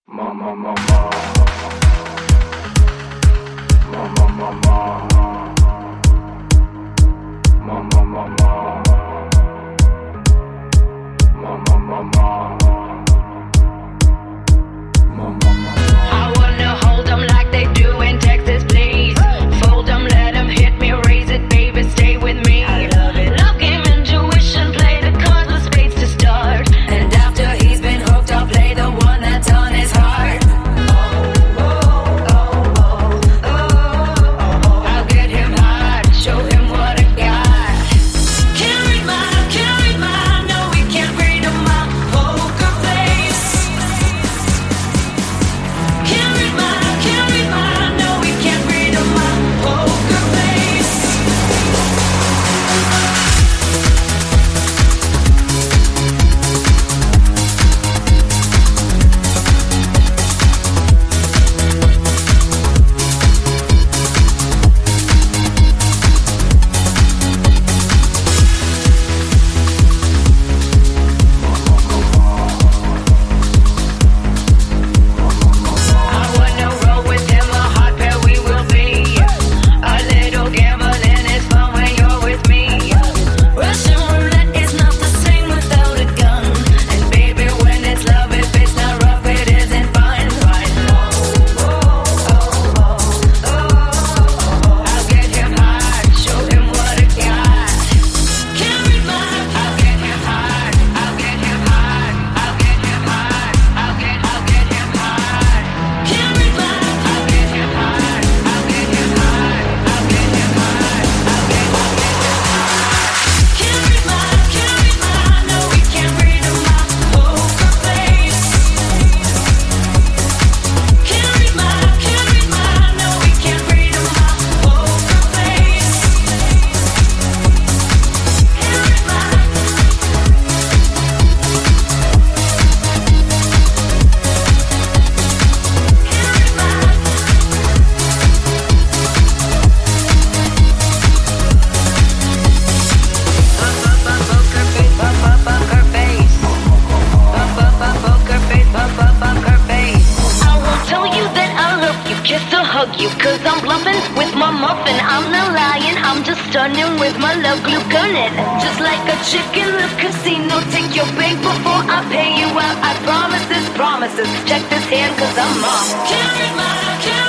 Mama, mama, mama, mama, mama, mama, mama, mama, mama. I wanna hold them like they do in Texas, please. Fold them, let them hit me, raise it, baby, stay with me. I love it. Love game, intuition, play the cards with spades to start. And after he's been hooked, I'll play the one that's on his heart. I'll get him hot, show him what I got. Can't read my, no, he can't read my poker face. Can't read my, no, he can't read my poker face. I wanna roll with him, a hot pair we will be. A little gambling is fun when you're with me. Russian roulette is not the same without a gun. And baby, when it's love, if it's not rough, it isn't fun. I'll get him hot, show him what I got. Can't read my, I'll get him hot, I'll get him hot, I'll get him hot, I'll get him hot. Can't read my, I'll get him hot, I'll get him hot, I'll get him hot, I'll get him hot. Can't read my, no, he can't read my poker face. Can't read my, no, he can't read my poker face. Can't read my. I won't tell you that I love you, just to hug you, cause I'm bluffing with my muffin. I'm not lying, I'm just stunning with my love glue gunning. Just like a chick in the casino, take your bank before I pay you out. I promise this, promises. Check this hand, cause I'm off. Can't read my,